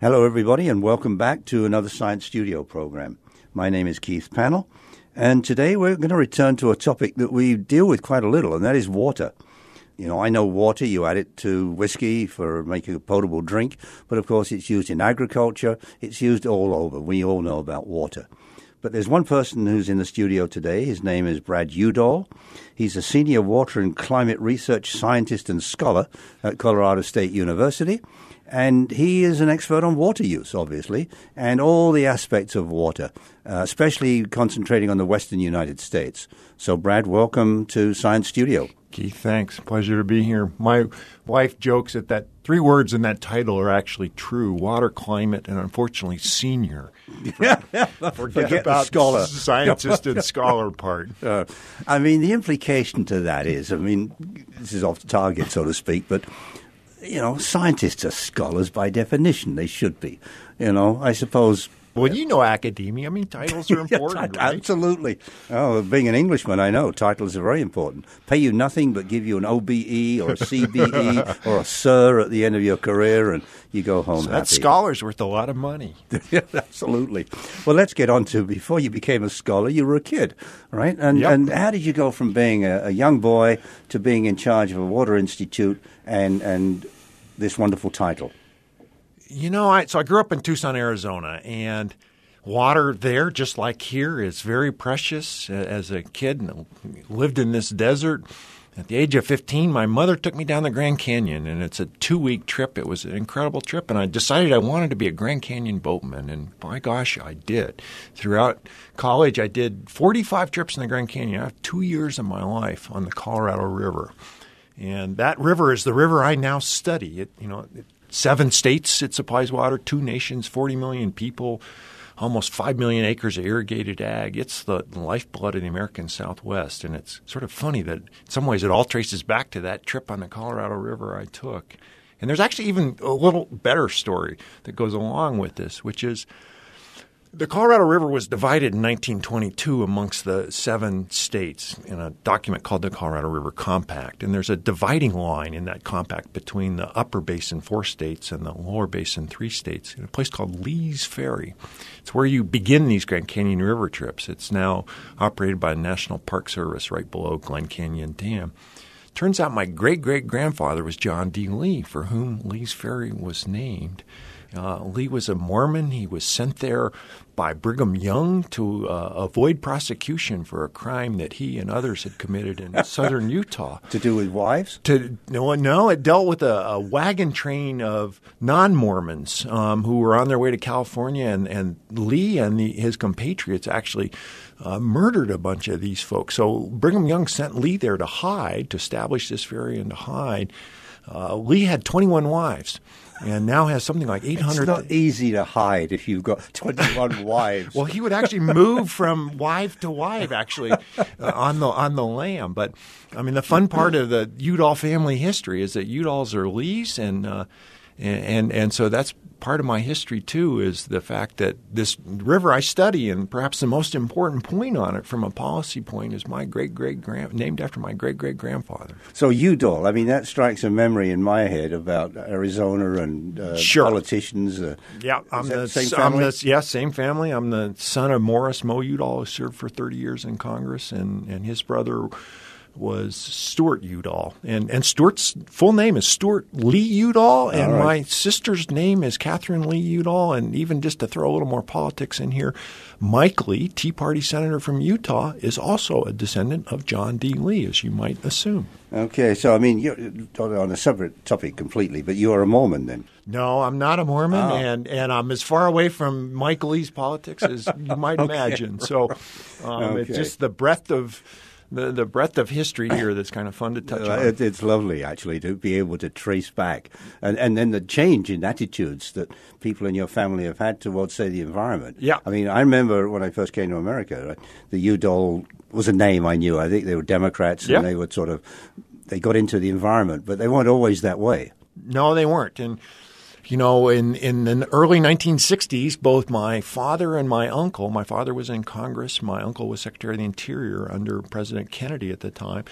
Hello, everybody, and welcome back to another Science Studio program. My name is Keith Pannell, and today we're going to return to a topic that we deal with quite a little, and that is water. You know, I know water, you add it to whiskey for making a potable drink, but of course it's used in agriculture, it's used all over. We all know about water. But there's one person who's in the studio today. His name is Brad Udall. He's a senior water and climate research scientist and scholar at Colorado State University. And he is an expert on water use, obviously, and all the aspects of water, especially concentrating on the western United States. So, Brad, welcome to Science Studio. Keith, thanks. Pleasure to be here. My wife jokes that 3 words in that title are actually true: water, climate, and unfortunately senior. Forget about scholar. Scientist and scholar part. I mean, the implication to that is, this is off target, so to speak, but you know, scientists are scholars by definition. They should be. You know, I suppose. Well, you know academia. I mean, titles are important, right? Absolutely. Oh, being an Englishman, I know titles are very important. Pay you nothing but give you an OBE or a CBE or a Sir at the end of your career, and you go home happy. That scholar's worth a lot of money. Absolutely. Well, let's get on to, before you became a scholar, you were a kid, right? And how did you go from being a young boy to being in charge of a water institute and this wonderful title? You know, so I grew up in Tucson, Arizona, and water there, just like here, is very precious. As a kid, lived in this desert. At the age of 15, my mother took me down the Grand Canyon, and it's a 2-week trip. It was an incredible trip, and I decided I wanted to be a Grand Canyon boatman, and by gosh, I did. Throughout college, I did 45 trips in the Grand Canyon. I have 2 years of my life on the Colorado River. And that river is the river I now study. 7 states it supplies water, 2 nations, 40 million people, almost 5 million acres of irrigated ag. It's the lifeblood of the American Southwest. And it's sort of funny that in some ways it all traces back to that trip on the Colorado River I took. And there's actually even a little better story that goes along with this, which is the Colorado River was divided in 1922 amongst the 7 states in a document called the Colorado River Compact. And there's a dividing line in that compact between the upper basin 4 states and the lower basin 3 states in a place called Lee's Ferry. It's where you begin these Grand Canyon River trips. It's now operated by the National Park Service right below Glen Canyon Dam. Turns out my great-great-grandfather was John D. Lee, for whom Lee's Ferry was named. Lee was a Mormon. He was sent there by Brigham Young to avoid prosecution for a crime that he and others had committed in southern Utah. To do with wives? No, it dealt with a wagon train of non-Mormons who were on their way to California, and Lee and his compatriots actually murdered a bunch of these folks. So Brigham Young sent Lee there to hide, to establish this ferry and to hide. Lee had 21 wives. And now has something like 800. It's not easy to hide if you've got 21 wives. Well, he would actually move from wife to wife, actually, on the lam. But I mean, the fun part of the Udall family history is that Udalls are Lees, and so that's part of my history too. Is the fact that this river I study, and perhaps the most important point on it from a policy point, is my named after my great-great-grandfather. So Udall, I mean, that strikes a memory in my head about Arizona and sure. Politicians. I'm the same family. Same family. I'm the son of Morris Moe Udall, who served for 30 years in Congress, and his brother was Stuart Udall. And Stuart's full name is Stuart Lee Udall, and my sister's name is Catherine Lee Udall. And even just to throw a little more politics in here, Mike Lee, Tea Party senator from Utah, is also a descendant of John D. Lee, as you might assume. Okay, so I mean, you're on a separate topic completely, but you are a Mormon then? No, I'm not a Mormon, and I'm as far away from Mike Lee's politics as you might imagine. So it's just the breadth of the breadth of history here that's kind of fun to touch on. It's lovely, actually, to be able to trace back. And then the change in attitudes that people in your family have had towards, say, the environment. Yeah. I mean, I remember when I first came to America, the Udall was a name I knew. I think they were Democrats, and they would they got into the environment, but they weren't always that way. No, they weren't. And you know, in the early 1960s, both my father and my uncle — my father was in Congress, my uncle was Secretary of the Interior under President Kennedy at the time —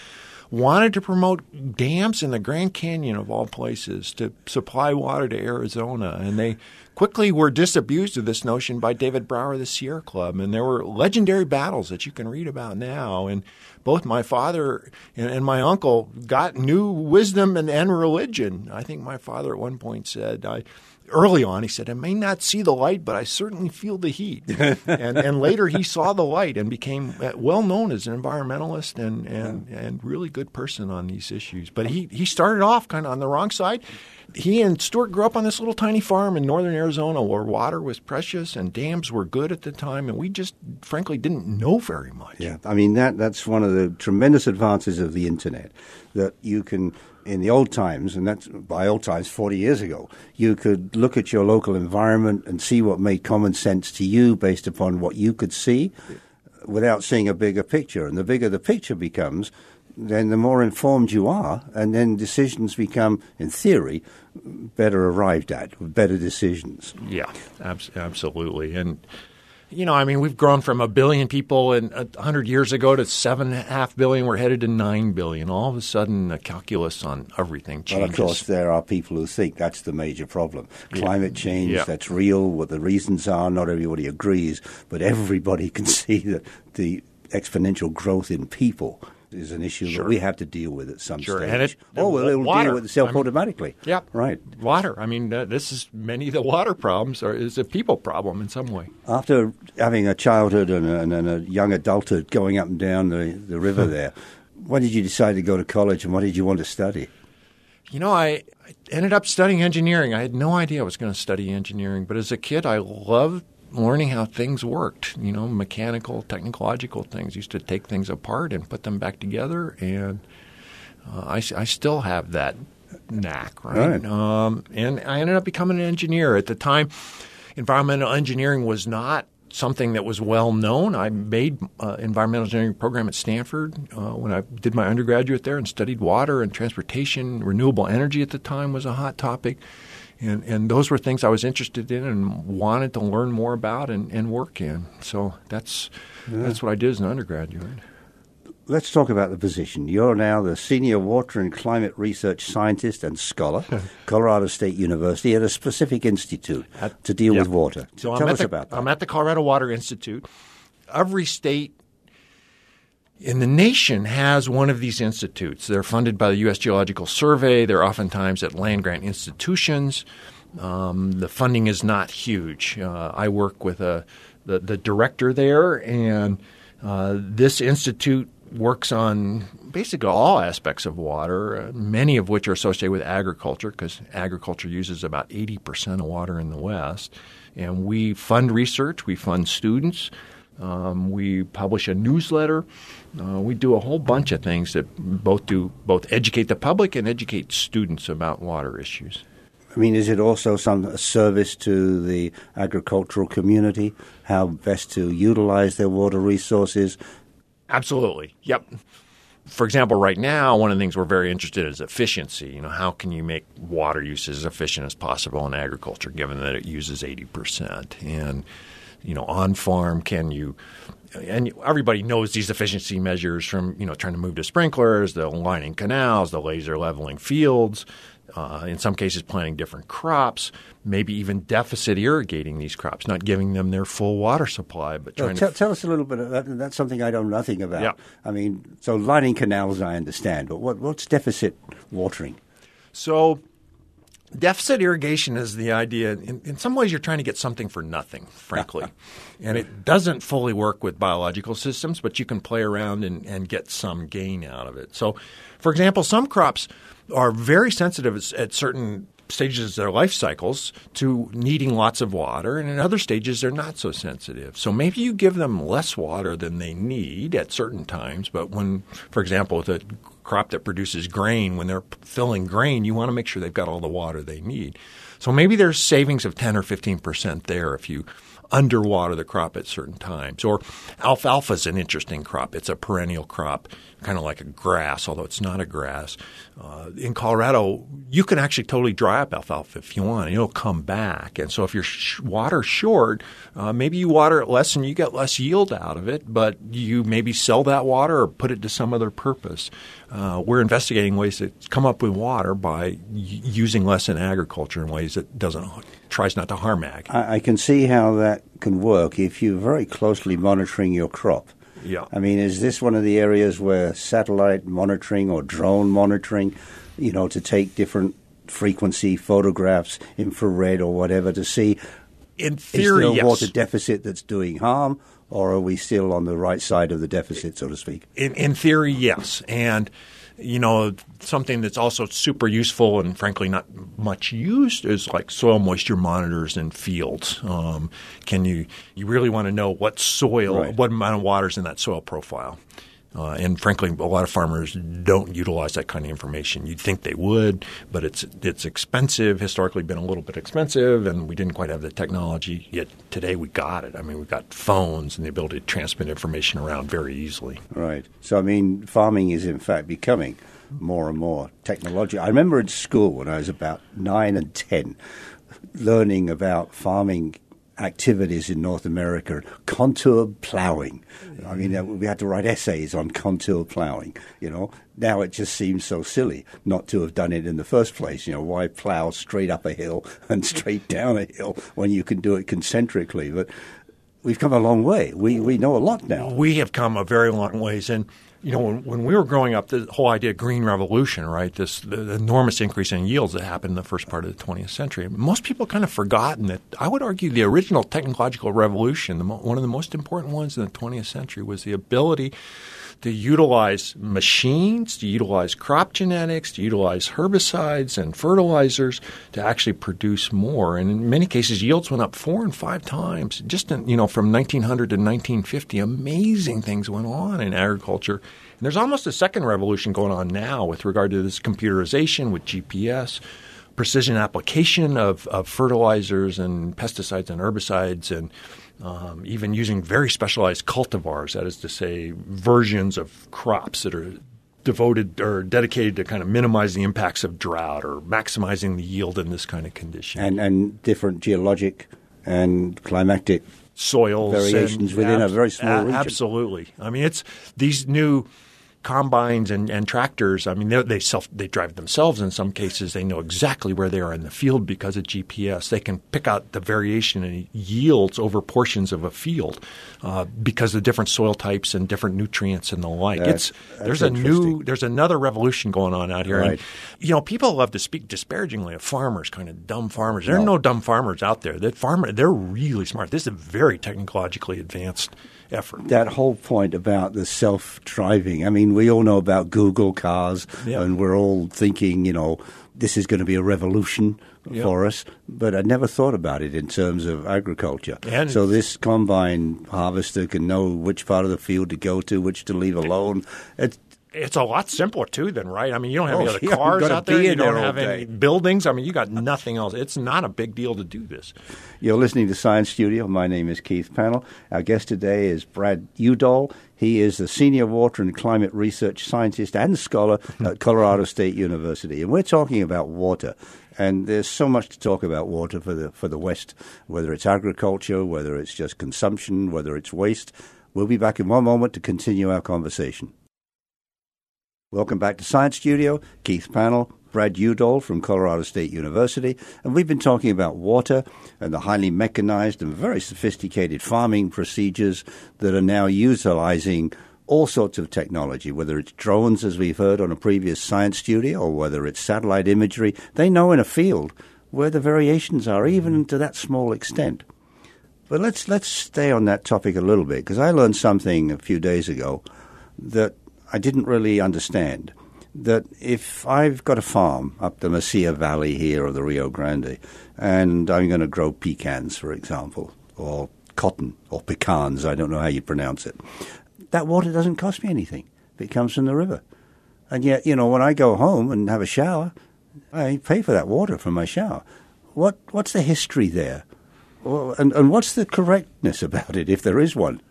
wanted to promote dams in the Grand Canyon of all places to supply water to Arizona. And they quickly were disabused of this notion by David Brower of the Sierra Club. And there were legendary battles that you can read about now. And both my father and my uncle got new wisdom and religion. I think my father at one point said, early on, he said, I may not see the light, but I certainly feel the heat. and later he saw the light and became well known as an environmentalist and really good person on these issues. But he started off kind of on the wrong side. He and Stuart grew up on this little tiny farm in northern Arizona where water was precious and dams were good at the time, and we just frankly didn't know very much. Yeah, I mean, that's one of the tremendous advances of the Internet, that you can, in the old times, and that's by old times 40 years ago, you could look at your local environment and see what made common sense to you based upon what you could see without seeing a bigger picture. And the bigger the picture becomes, then the more informed you are, and then decisions become, in theory, better arrived at, with better decisions. Yeah, absolutely. And, we've grown from 1 billion people 100 years ago to 7.5 billion. We're headed to 9 billion. All of a sudden, the calculus on everything changes. Well, of course, there are people who think that's the major problem. Climate change, that's real. What the reasons are, not everybody agrees, but everybody can see that the exponential growth in people is an issue that we have to deal with at some stage. And it'll deal with itself automatically. Yeah. Right. Water. This is many of the water problems is a people problem in some way. After having a childhood and a young adulthood going up and down the river there, when did you decide to go to college and what did you want to study? I ended up studying engineering. I had no idea I was going to study engineering, but as a kid I loved learning how things worked, mechanical, technological things. Used to take things apart and put them back together, and I still have that knack, right? And I ended up becoming an engineer. At the time, environmental engineering was not something that was well known. I made an environmental engineering program at Stanford when I did my undergraduate there and studied water and transportation. Renewable energy at the time was a hot topic. And those were things I was interested in and wanted to learn more about and work in. So that's what I did as an undergraduate. Let's talk about the position. You're now the Senior Water and Climate Research Scientist and Scholar, Colorado State University, at a specific institute to deal with water. So tell us about that. I'm at the Colorado Water Institute. Every state in the nation has one of these institutes. They're funded by the U.S. Geological Survey. They're oftentimes at land-grant institutions. The funding is not huge. I work with the director there, and this institute works on basically all aspects of water, many of which are associated with agriculture because agriculture uses about 80% of water in the West. And we fund research. We fund students. We publish a newsletter. We do a whole bunch of things that both educate the public and educate students about water issues. Is it also a service to the agricultural community, how best to utilize their water resources? Absolutely. Yep. For example, right now, one of the things we're very interested in is efficiency. How can you make water use as efficient as possible in agriculture, given that it uses 80%? And on farm, can you – and everybody knows these efficiency measures from, trying to move to sprinklers, the lining canals, the laser leveling fields, in some cases planting different crops, maybe even deficit irrigating these crops, not giving them their full water supply. But tell us a little bit of that. That's something I know nothing about. Yeah. So lining canals I understand, but what's deficit watering? So deficit irrigation is the idea. In some ways, you're trying to get something for nothing, frankly. And it doesn't fully work with biological systems, but you can play around and get some gain out of it. So, for example, some crops are very sensitive at certain stages of their life cycles to needing lots of water, and in other stages they're not so sensitive. So maybe you give them less water than they need at certain times, but when, for example, the crop that produces grain, when they're filling grain, you want to make sure they've got all the water they need. So maybe there's savings of 10 or 15% there if you underwater the crop at certain times. Or alfalfa is an interesting crop. It's a perennial crop, kind of like a grass, although it's not a grass. In Colorado, you can actually totally dry up alfalfa if you want, and it'll come back. And so if you're water short, maybe you water it less and you get less yield out of it, but you maybe sell that water or put it to some other purpose. We're investigating ways to come up with water by using less in agriculture in ways that tries not to harm ag. I can see how that can work if you're very closely monitoring your crop. Yeah. I mean, is this one of the areas where satellite monitoring or drone monitoring, to take different frequency photographs, infrared or whatever, to see in theory, is there a yes. water deficit that's doing harm, or are we still on the right side of the deficit, so to speak? In theory, yes. And something that's also super useful and frankly not much used is like soil moisture monitors in fields. You really want to know what soil, right, what amount of water is in that soil profile. And frankly, a lot of farmers don't utilize that kind of information. You'd think they would, but it's expensive, historically been a little bit expensive, and we didn't quite have the technology. Yet today we got it. I mean, we've got phones and the ability to transmit information around very easily. Right. So, I mean, farming is in fact becoming more and more technological. I remember in school when I was about 9 and 10 learning about farming activities in North America, contour plowing. I mean, we had to write essays on contour plowing, Now it just seems so silly not to have done it in the first place. Why plow straight up a hill and straight down a hill when you can do it concentrically? But we've come a long way. We know a lot now. We have come a very long ways. And, when we were growing up, the whole idea of green revolution, right, the enormous increase in yields that happened in the first part of the 20th century, most people kind of forgotten that I would argue the original technological revolution, one of the most important ones in the 20th century, was the ability to utilize machines, to utilize crop genetics, to utilize herbicides and fertilizers to actually produce more. And in many cases, yields went up 4 and 5 times. Just from 1900 to 1950, amazing things went on in agriculture. And there's almost a second revolution going on now with regard to this computerization with GPS, precision application of fertilizers and pesticides and herbicides, and even using very specialized cultivars, that is to say, versions of crops that are devoted or dedicated to kind of minimize the impacts of drought or maximizing the yield in this kind of condition. And different geologic and climatic soils variations within a very small region. Absolutely. I mean, it's these new combines and tractors. I mean, they drive themselves in some cases. They know exactly where they are in the field because of GPS. They can pick out the variation in yields over portions of a field because of different soil types and different nutrients and the like. There's another revolution going on out here. Right. And, people love to speak disparagingly of farmers, kind of dumb farmers. There are no dumb farmers out there. They're really smart. This is a very technologically advanced effort. That whole point about the self-driving, I mean, we all know about Google cars, and we're all thinking, this is going to be a revolution for us, but I never thought about it in terms of agriculture. And so this combine harvester can know which part of the field to go to, which to leave alone. It's a lot simpler, too, then, right? I mean, you don't have any other cars out there. You don't have any buildings. I mean, you got nothing else. It's not a big deal to do this. You're listening to Science Studio. My name is Keith Pannell. Our guest today is Brad Udall. He is the Senior Water and Climate Research Scientist and Scholar at Colorado State University. And we're talking about water. And there's so much to talk about water for the West, whether it's agriculture, whether it's just consumption, whether it's waste. We'll be back in one moment to continue our conversation. Welcome back to Science Studio. Keith Pannell, Brad Udall from Colorado State University. And we've been talking about water and the highly mechanized and very sophisticated farming procedures that are now utilizing all sorts of technology, whether it's drones, as we've heard on a previous Science Studio, or whether it's satellite imagery. They know in a field where the variations are, even to that small extent. But let's stay on that topic a little bit, because I learned something a few days ago that I didn't really understand, that if I've got a farm up the Mesilla Valley here or the Rio Grande, and I'm going to grow pecans, for example, or cotton or pecans, I don't know how you pronounce it, that water doesn't cost me anything if it comes from the river. And yet, when I go home and have a shower, I pay for that water from my shower. What's the history there? Well, and what's the correctness about it, if there is one?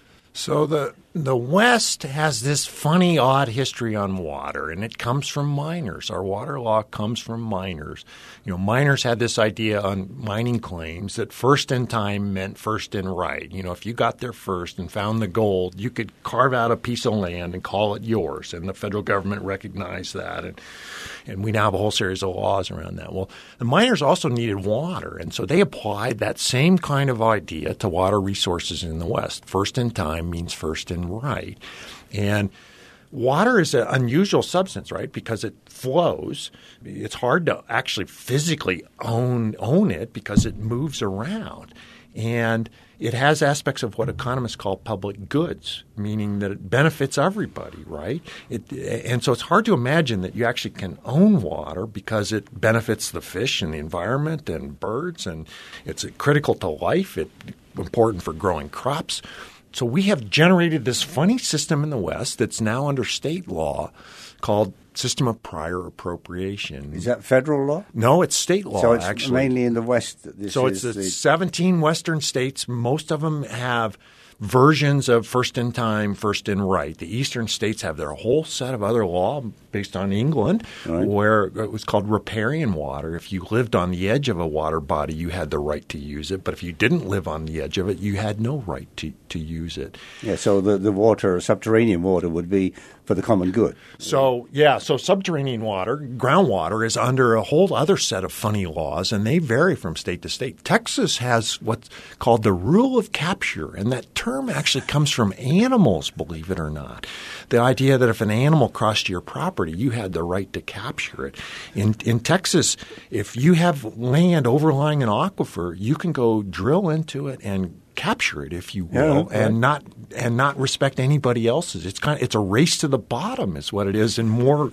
So the West has this funny, odd history on water, and it comes from miners. Our water law comes from miners. Miners had this idea on mining claims that first in time meant first in right. If you got there first and found the gold, you could carve out a piece of land and call it yours, and the federal government recognized that. And we now have a whole series of laws around that. Well, the miners also needed water, and so they applied that same kind of idea to water resources in the West. First in time means first in right. And water is an unusual substance, right, because it flows. It's hard to actually physically own it because it moves around. And it has aspects of what economists call public goods, meaning that it benefits everybody, right? And so it's hard to imagine that you actually can own water because it benefits the fish and the environment and birds, and it's critical to life. It's important for growing crops. So we have generated this funny system in the West that's now under state law called system of prior appropriation. Is that federal law? No, it's state law, so it's actually. Mainly in the West. So it's the 17 Western states. Most of them have versions of first in time, first in right. The Eastern states have their whole set of other law based on England, right, where it was called riparian water. If you lived on the edge of a water body, you had the right to use it. But if you didn't live on the edge of it, you had no right to use it. Yeah, so the water, subterranean water, would be for the common good. So subterranean water, groundwater, is under a whole other set of funny laws, and they vary from state to state. Texas has what's called the rule of capture, and that term actually comes from animals, believe it or not. The idea that if an animal crossed your property, you had the right to capture it. In Texas, if you have land overlying an aquifer, you can go drill into it and capture it, if you will, and not respect anybody else's. It's a race to the bottom, is what it is, in more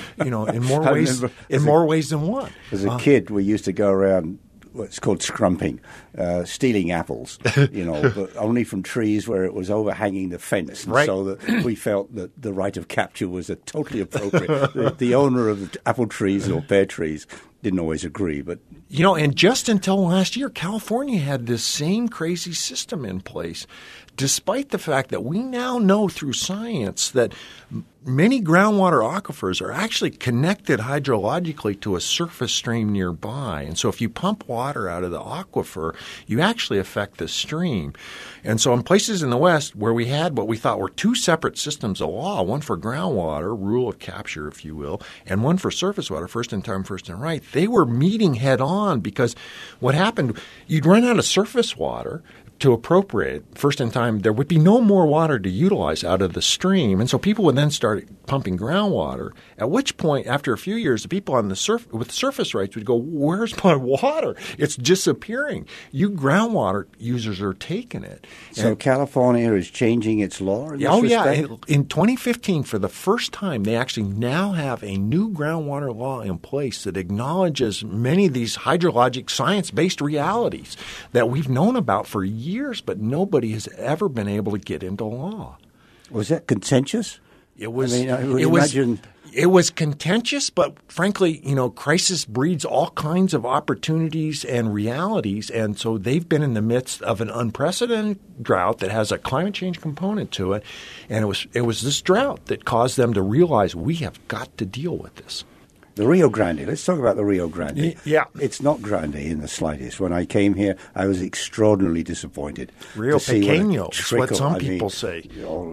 ways than one. As a kid, we used to go around what's called scrumping, stealing apples, but only from trees where it was overhanging the fence. And right. So that we felt that the right of capture was totally appropriate. the owner of the apple trees or pear trees didn't always agree, but and just until last year, California had this same crazy system in place, despite the fact that we now know through science that many groundwater aquifers are actually connected hydrologically to a surface stream nearby. And so if you pump water out of the aquifer, you actually affect the stream. And so in places in the West where we had what we thought were two separate systems of law, one for groundwater, rule of capture, if you will, and one for surface water, first in time, first in right, they were meeting head on, because what happened, you'd run out of surface water to appropriate first in time. There would be no more water to utilize out of the stream, and so people would then start pumping groundwater, at which point, after a few years, the people on the with surface rights would go, where's my water? It's disappearing. You groundwater users are taking it. So California is changing its law in this respect? Yeah. In 2015, for the first time, they actually now have a new groundwater law in place that acknowledges many of these hydrologic science-based realities that we've known about for years, but nobody has ever been able to get into law. Was that contentious? It was. Imagine. It was contentious, but frankly, crisis breeds all kinds of opportunities and realities, and so they've been in the midst of an unprecedented drought that has a climate change component to it, and it was this drought that caused them to realize we have got to deal with this. The Rio Grande. Let's talk about the Rio Grande. Yeah. It's not grande in the slightest. When I came here, I was extraordinarily disappointed. Rio Pequeño is what some people say.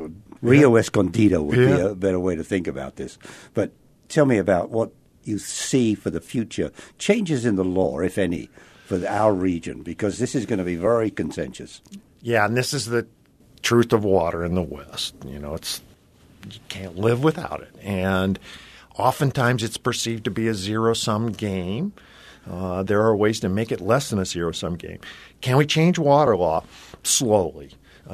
Rio Escondido would be a better way to think about this. But tell me about what you see for the future, changes in the law, if any, for our region, because this is going to be very contentious. Yeah, and this is the truth of water in the West. You can't live without it. And oftentimes it's perceived to be a zero-sum game. There are ways to make it less than a zero-sum game. Can we change water law? Slowly.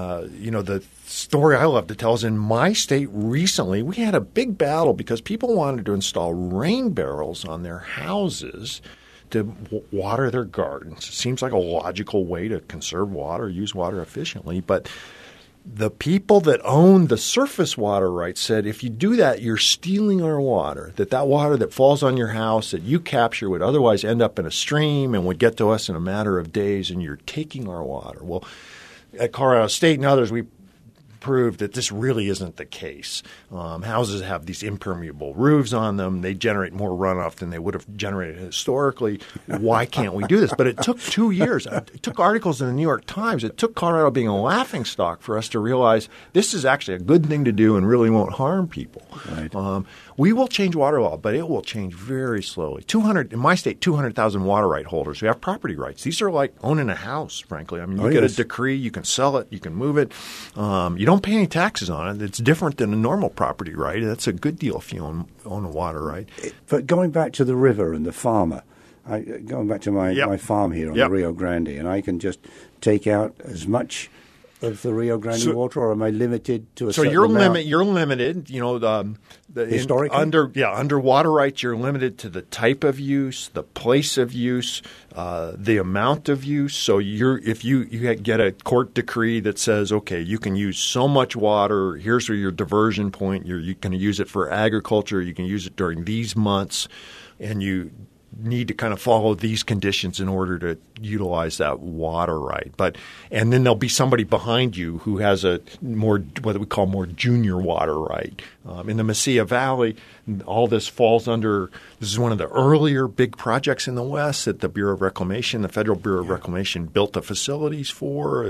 The story I love to tell is in my state recently, we had a big battle because people wanted to install rain barrels on their houses to water their gardens. It seems like a logical way to conserve water, use water efficiently, but the people that own the surface water rights said, if you do that, you're stealing our water, that water that falls on your house that you capture would otherwise end up in a stream and would get to us in a matter of days, and you're taking our water. Well, at Colorado State and others, we proved that this really isn't the case. Houses have these impermeable roofs on them. They generate more runoff than they would have generated historically. Why can't we do this? But it took 2 years. It took articles in the New York Times. It took Colorado being a laughingstock for us to realize this is actually a good thing to do and really won't harm people. Right. We will change water law, but it will change very slowly. In my state, 200,000 water right holders who have property rights. These are like owning a house, frankly. I mean, you get a decree, you can sell it, you can move it. You don't pay any taxes on it. It's different than a normal property right. That's a good deal if you own a water right. But going back to the river and the farmer, going back to my farm here on the Rio Grande, and I can just take out as much of the Rio Grande water, or am I limited to a certain amount? You're limited. You know, historically under water rights, you're limited to the type of use, the place of use, the amount of use. So if you get a court decree that says, okay, you can use so much water. Here's where your diversion point. You can use it for agriculture. You can use it during these months, and you need to kind of follow these conditions in order to utilize that water right. And then there'll be somebody behind you who has a more what we call more junior water right. In the Mesilla Valley, all this falls under – this is one of the earlier big projects in the West that the Bureau of Reclamation, the Federal Bureau of Reclamation, built the facilities for.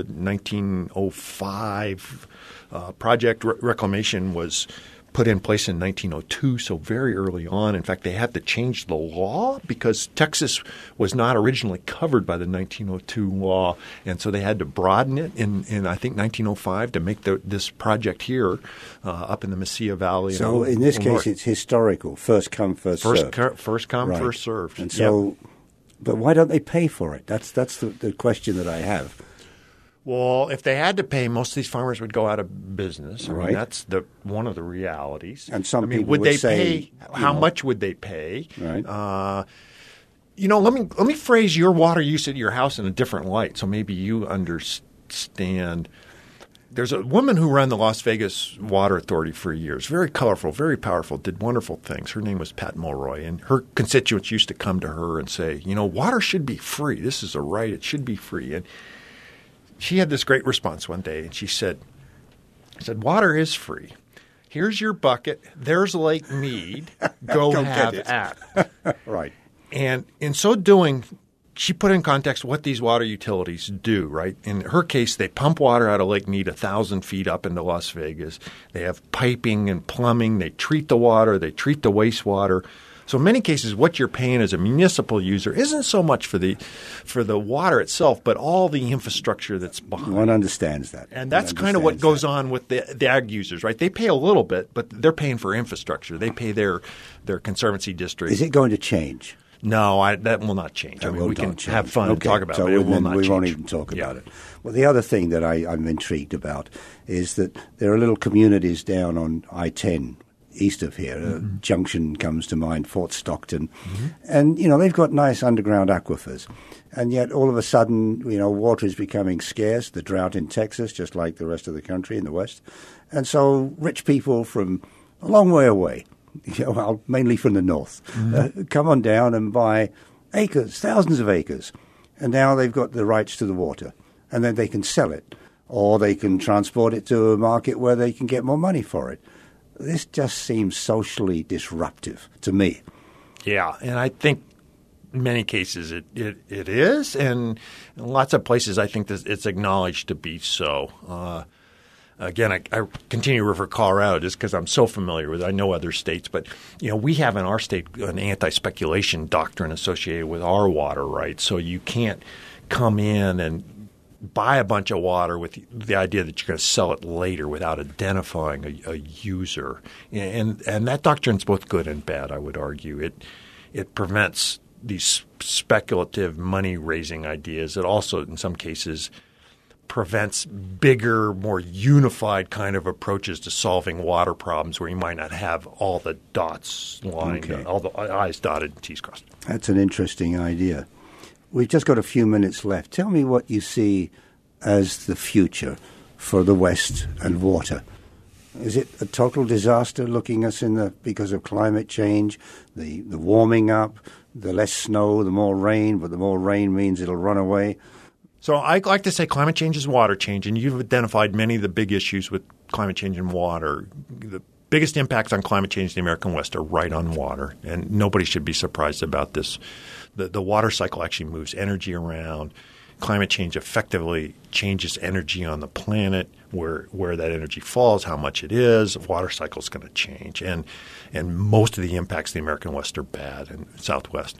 1905 Project Reclamation was – put in place in 1902, so very early on. In fact, they had to change the law because Texas was not originally covered by the 1902 law, and so they had to broaden it in I think, 1905 to make this project here up in the Mesilla Valley. So in this case, it's historical, first come, first served. First come, first served. And so, but why don't they pay for it? That's the question that I have. Well, if they had to pay, most of these farmers would go out of business. I mean, that's one of the realities. And some people would they say, pay? How much would they pay? Right. Let me phrase your water use at your house in a different light, so maybe you understand. There's a woman who ran the Las Vegas Water Authority for years. Very colorful, very powerful, did wonderful things. Her name was Pat Mulroy, and her constituents used to come to her and say, water should be free. This is a right. It should be free. And she had this great response one day, and she said, water is free. Here's your bucket. There's Lake Mead. Go have at it. Right. And in so doing, she put in context what these water utilities do, right? In her case, they pump water out of Lake Mead 1,000 feet up into Las Vegas. They have piping and plumbing. They treat the water. They treat the wastewater. So in many cases, what you're paying as a municipal user isn't so much for the water itself, but all the infrastructure that's behind. One understands that. And that's kind of what goes on with the ag users, right? They pay a little bit, but they're paying for infrastructure. They pay their conservancy district. Is it going to change? No, that will not change. We can have fun and talk about it, but it will not change. We won't even talk about it. Well, the other thing that I'm intrigued about is that there are little communities down on I-10 east of here. Mm-hmm. Junction comes to mind, Fort Stockton. Mm-hmm. And, they've got nice underground aquifers. And yet all of a sudden, water is becoming scarce, the drought in Texas, just like the rest of the country in the West. And so rich people from a long way away, mainly from the north, come on down and buy acres, thousands of acres. And now they've got the rights to the water. And then they can sell it, or they can transport it to a market where they can get more money for it. This just seems socially disruptive to me. Yeah, and I think in many cases it is, and in lots of places I think it's acknowledged to be so. Again, I continue to refer to Colorado just because I'm so familiar with it. I know other states, but we have in our state an anti-speculation doctrine associated with our water rights. So you can't come in and buy a bunch of water with the idea that you're going to sell it later without identifying a user. And that doctrine's both good and bad, I would argue. It prevents these speculative money-raising ideas. It also, in some cases, prevents bigger, more unified kind of approaches to solving water problems where you might not have all the dots lined, all the I's dotted and T's crossed. That's an interesting idea. We've just got a few minutes left. Tell me what you see as the future for the West and water? Is it a total disaster looking us because of climate change, the warming up, the less snow, the more rain, but the more rain means it'll run away? So I like to say climate change is water change, and you've identified many of the big issues with climate change and water. The biggest impacts on climate change in the American West are right on water, and nobody should be surprised about this. The water cycle actually moves energy around. Climate change effectively changes energy on the planet, where that energy falls, how much it is. The water cycle is going to change, and most of the impacts in the American West are bad and Southwest.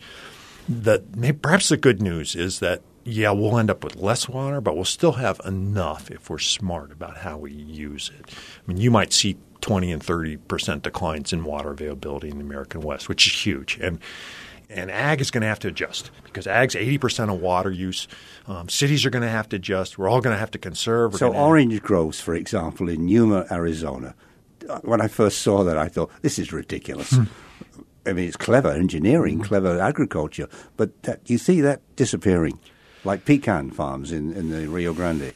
Perhaps the good news is that, yeah, we'll end up with less water, but we'll still have enough if we're smart about how we use it. I mean, you might see 20 and 30% declines in water availability in the American West, which is huge. And ag is going to have to adjust because ag's 80% of water use. Cities are going to have to adjust. We're all going to have to conserve. So orange groves, for example, in Yuma, Arizona. When I first saw that, I thought, this is ridiculous. I mean, it's clever engineering, clever agriculture, but you see that disappearing, like pecan farms in the Rio Grande.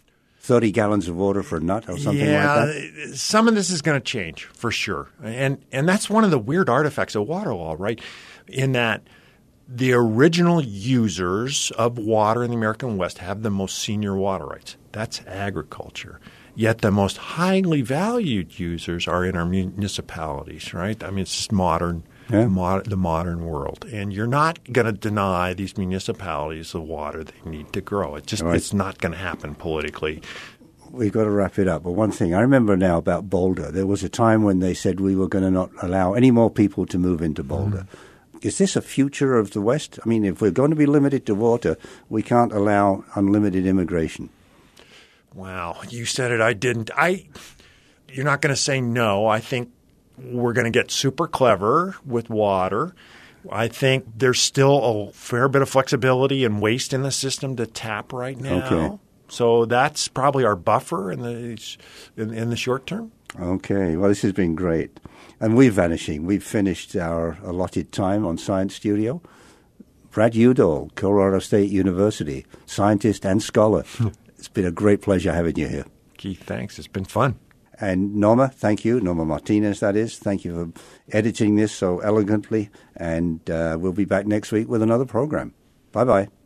30 gallons of water for a nut or something like that? Yeah, some of this is going to change for sure. And that's one of the weird artifacts of water law, right, in that the original users of water in the American West have the most senior water rights. That's agriculture. Yet the most highly valued users are in our municipalities, right? I mean, it's just the modern world. And you're not going to deny these municipalities the water they need to grow. It's not going to happen politically. We've got to wrap it up. But one thing, I remember now about Boulder. There was a time when they said we were going to not allow any more people to move into Boulder. Is this a future of the West? I mean, if we're going to be limited to water, we can't allow unlimited immigration. Wow. You said it. I didn't. You're not going to say no. I think we're going to get super clever with water. I think there's still a fair bit of flexibility and waste in the system to tap right now. Okay. So that's probably our buffer in the short term. Okay. Well, this has been great. And we're vanishing. We've finished our allotted time on Science Studio. Brad Udall, Colorado State University, scientist and scholar. It's been a great pleasure having you here. Keith, thanks. It's been fun. And Norma, thank you. Norma Martinez, that is. Thank you for editing this so elegantly. And we'll be back next week with another program. Bye-bye.